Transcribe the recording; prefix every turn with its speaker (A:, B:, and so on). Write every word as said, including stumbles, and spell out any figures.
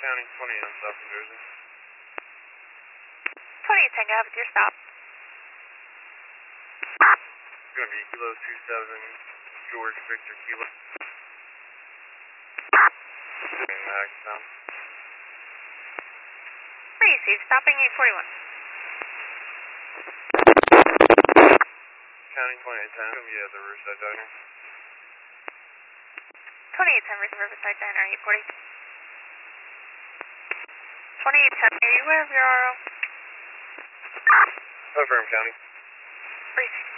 A: County twenty on South New Jersey.
B: twenty Tango, have your stop.
A: It's going to be Kilo two seven, George Victor Kilo. Max down.
B: Receive, stopping eight forty-one.
A: County twenty-eight ten, going to be at the Riverside Diner.
B: twenty-eight ten, Riverside Diner, eight forty. twenty-eight ten, are you aware of your R O?
A: Affirm, County.
B: Receive.